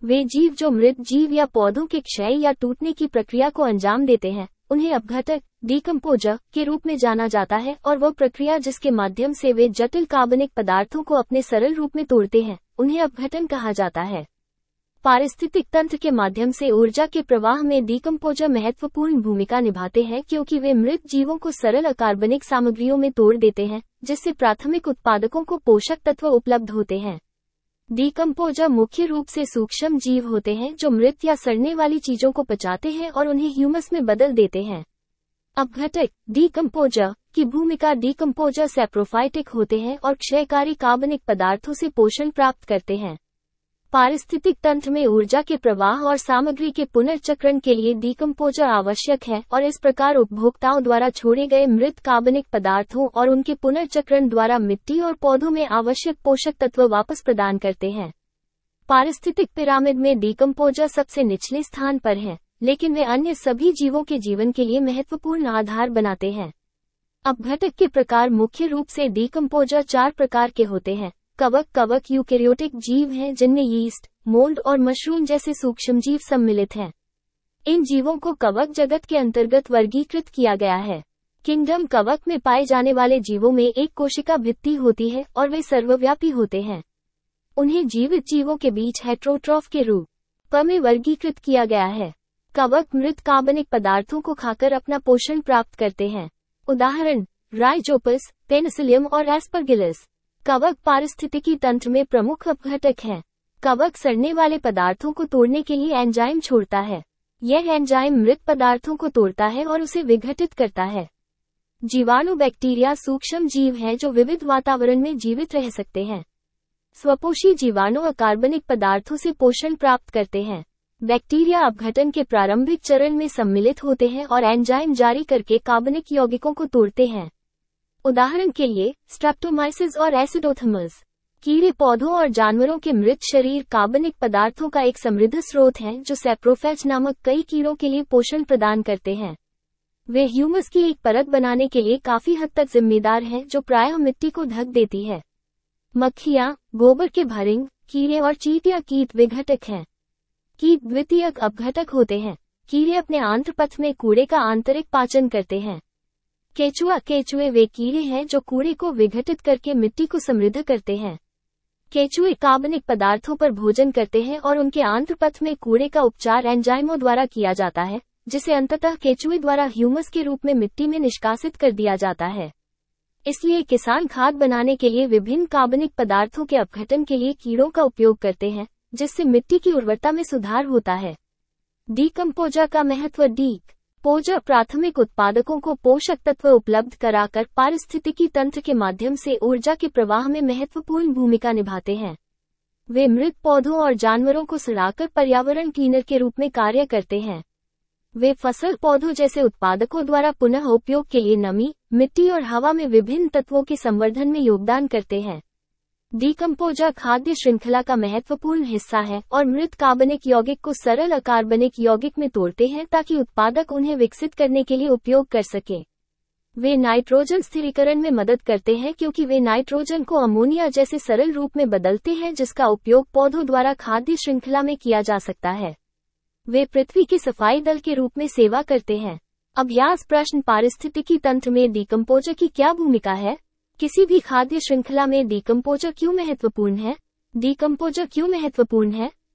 वे जीव जो मृत जीव या पौधों के क्षय या टूटने की प्रक्रिया को अंजाम देते हैं, उन्हें अपघटक डिकम्पोजर के रूप में जाना जाता है, और वह प्रक्रिया जिसके माध्यम से वे जटिल कार्बनिक पदार्थों को अपने सरल रूप में तोड़ते हैं, उन्हें अपघटन कहा जाता है। पारिस्थितिक तंत्र के माध्यम से ऊर्जा के प्रवाह में डिकम्पोजर महत्वपूर्ण भूमिका निभाते हैं, क्योंकि वे मृत जीवों को सरल अकार्बनिक सामग्रियों में तोड़ देते हैं, जिससे प्राथमिक उत्पादकों को पोषक तत्व उपलब्ध होते हैं। डिकम्पोजर मुख्य रूप से सूक्ष्म जीव होते हैं जो मृत या सड़ने वाली चीजों को पचाते हैं और उन्हें ह्यूमस में बदल देते हैं। अपघटक डिकम्पोजर की भूमिका डिकम्पोजर सैप्रोफाइटिक होते हैं और क्षयकारी कार्बनिक पदार्थों से पोषण प्राप्त करते हैं। पारिस्थितिक तंत्र में ऊर्जा के प्रवाह और सामग्री के पुनर्चक्रण के लिए डिकम्पोजर आवश्यक है, और इस प्रकार उपभोक्ताओं द्वारा छोड़े गए मृत कार्बनिक पदार्थों और उनके पुनर्चक्रण द्वारा मिट्टी और पौधों में आवश्यक पोषक तत्व वापस प्रदान करते हैं। पारिस्थितिक पिरामिड में डिकम्पोजर सबसे निचले स्थान पर हैं, लेकिन वे अन्य सभी जीवों के जीवन के लिए महत्वपूर्ण आधार बनाते हैं। अपघटक के प्रकार मुख्य रूप से डिकम्पोजर 4 प्रकार के होते हैं। कवक यूकेरियोटिक जीव हैं जिनमें यीस्ट, मोल्ड और मशरूम जैसे सूक्ष्मजीव सम्मिलित हैं। इन जीवों को कवक जगत के अंतर्गत वर्गीकृत किया गया है। किंगडम कवक में पाए जाने वाले जीवों में एक कोशिका भित्ति होती है और वे सर्वव्यापी होते हैं। उन्हें जीवित जीवों के बीच हेटेरोट्रॉफ के रूप में वर्गीकृत किया गया है। कवक मृत कार्बनिक पदार्थों को खाकर अपना पोषण प्राप्त करते हैं। उदाहरण राइजोपस, पेनिसिलियम और एस्परगिलस। कवक पारिस्थितिकी तंत्र में प्रमुख अपघटक हैं। कवक सड़ने वाले पदार्थों को तोड़ने के लिए एंजाइम छोड़ता है। यह एंजाइम मृत पदार्थों को तोड़ता है और उसे विघटित करता है। जीवाणु बैक्टीरिया सूक्ष्म जीव हैं जो विविध वातावरण में जीवित रह सकते हैं। स्वपोषी जीवाणु अकार्बनिक पदार्थों से पोषण प्राप्त करते हैं। बैक्टीरिया अपघटन के प्रारंभिक चरण में सम्मिलित होते हैं और एंजाइम जारी करके कार्बनिक यौगिकों को तोड़ते हैं। उदाहरण के लिए स्ट्रेप्टोमाइसिस और एसिडोथर्मस। कीड़े पौधों और जानवरों के मृत शरीर कार्बनिक पदार्थों का एक समृद्ध स्रोत हैं जो सैप्रोफेज नामक कई कीड़ों के लिए पोषण प्रदान करते हैं। वे ह्यूमस की एक परत बनाने के लिए काफी हद तक जिम्मेदार हैं जो प्रायः मिट्टी को ढक देती है। मक्खियां, गोबर के भरिंग, कीड़े और चींटियां कीट विघटक हैं। कीट द्वितीयक अपघटक होते हैं। कीड़े अपने आंत्रपथ में कूड़े का आंतरिक पाचन करते हैं। केचुए वे कीड़े हैं जो कूड़े को विघटित करके मिट्टी को समृद्ध करते हैं। केचुए कार्बनिक पदार्थों पर भोजन करते हैं और उनके आंत्रपथ में कूड़े का उपचार एंजाइमों द्वारा किया जाता है, जिसे अंततः केचुए द्वारा ह्यूमस के रूप में मिट्टी में निष्कासित कर दिया जाता है। इसलिए किसान खाद बनाने के लिए विभिन्न कार्बनिक पदार्थों के अपघटन के लिए कीड़ों का उपयोग करते हैं, जिससे मिट्टी की उर्वरता में सुधार होता है। डिकम्पोजर का महत्व। डिकम्पोजर प्राथमिक उत्पादकों को पोषक तत्व उपलब्ध कराकर पारिस्थितिकी तंत्र के माध्यम से ऊर्जा के प्रवाह में महत्वपूर्ण भूमिका निभाते हैं। वे मृत पौधों और जानवरों को सड़ाकर पर्यावरण क्लीनर के रूप में कार्य करते हैं। वे फसल पौधों जैसे उत्पादकों द्वारा पुनः उपयोग के लिए नमी, मिट्टी और हवा में विभिन्न तत्वों के संवर्धन में योगदान करते हैं। डिकम्पोजर खाद्य श्रृंखला का महत्वपूर्ण हिस्सा है और मृत कार्बनिक यौगिक को सरल अकार्बनिक यौगिक में तोड़ते हैं ताकि उत्पादक उन्हें विकसित करने के लिए उपयोग कर सके। वे नाइट्रोजन स्थिरीकरण में मदद करते हैं क्योंकि वे नाइट्रोजन को अमोनिया जैसे सरल रूप में बदलते हैं जिसका उपयोग पौधों द्वारा खाद्य श्रृंखला में किया जा सकता है। वे पृथ्वी की सफाई दल के रूप में सेवा करते हैं। अभ्यास प्रश्न। पारिस्थितिकी तंत्र में डिकम्पोजर की क्या भूमिका है? किसी भी खाद्य श्रृंखला में डिकम्पोजर क्यों महत्वपूर्ण है? डिकम्पोजर क्यों महत्वपूर्ण है?